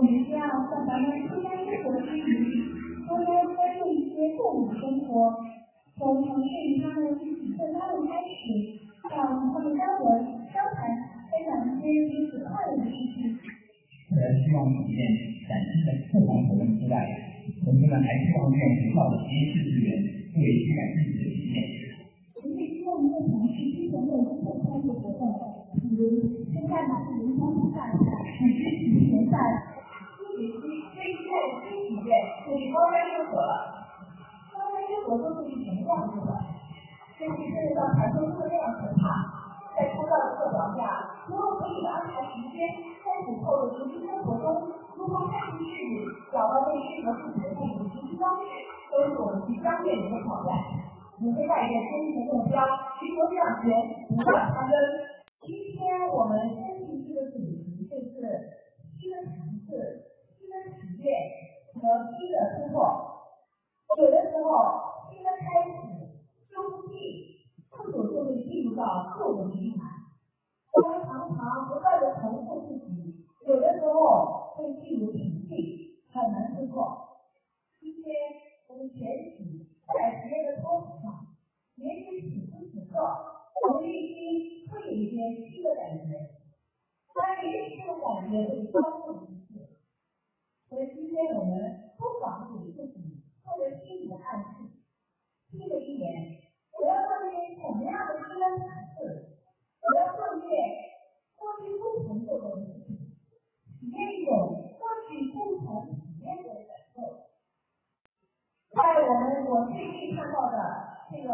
我们需要在咱们居家生活之余，多多关注一些动物生活，从尝试与他们一起奋发的开始，让他们交流、交谈，分享一些彼此快乐的事情。 希望体验崭新的课堂活动之外，同学们还希望利用学校的实验室资源，做一些感兴趣的体验。 我们希望能够尝试之前的工作参与活动，比如生态马术联欢比赛、体育比赛、这一代的新体验就是高山生活了。高山生活都是什么样子的？就是涉及到传说中的那样可怕。在抽到的课表下，如何可以安排时间，在以后的实际生活中，如何看进去，找到最适合自己的那种实施方式，都是我们即将面临的挑战。我们会带着坚定的目标，去求向前，不断攀登。今天我们先进这个主题就是新的尝试、新的体验和新的突破。有的时候，新的开始说不定不久就会进入到旧的循环。我们常常不断的重复自己，有的时候会进入瓶颈，很难突破。今天我们全体在实验的桌子上，也许此时此刻，我们内心会有一些新的感觉，但是也许这种感觉会超过一次。所以今天我们不妨给自己做个心理的暗示。新的一年，我要做一些什么样的新的尝试？我要做一件过去不曾做过的事情，体验一种过去不曾体验过的感受。在我最近看到的这个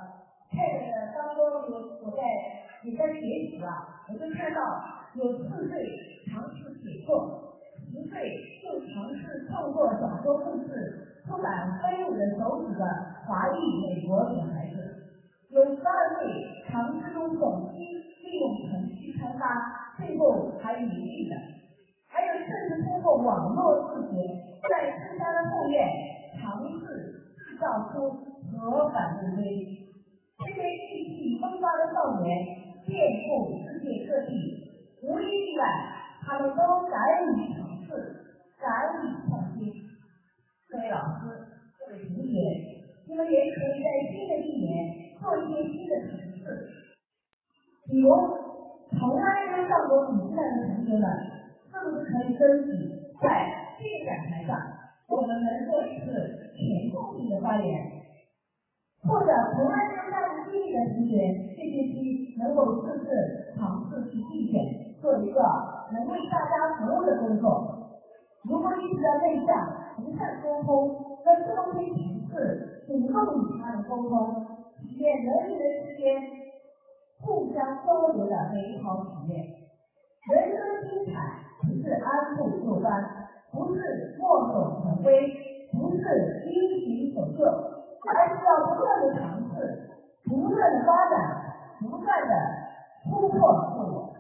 TED 当中，我也在学习了，我就看到有4岁尝试写作，10岁就尝试创作小说故事，出版飞舞的手指的华裔美国女孩子，有12岁尝试用手机利用程序开发，最后还盈利的，还有甚至通过网络自学，在自家的后院尝试制造出核反应堆。这些意气风发的少年遍布世界各地，无一例外，他们都敢于尝试，敢于创新。各位老师，各位同学，你们也可以在新的一年做一些新的尝试。比如，从来没上过比赛的同学们，是不是可以争取在这个讲台上，我们能做一次全共性的发言？或者从来没有下过地的同学，这学期能够试尝试去竞选，做一个能为大家服务的工作。如果你比较内向，不善沟通，那这种可以尝试主动与他人沟通，体验人与人之间互相交流的美好体验。人生的精彩不是按部就班，不是墨守成规，不是因循守旧，而是要不断的尝试，不断的发展，不断的突破自我。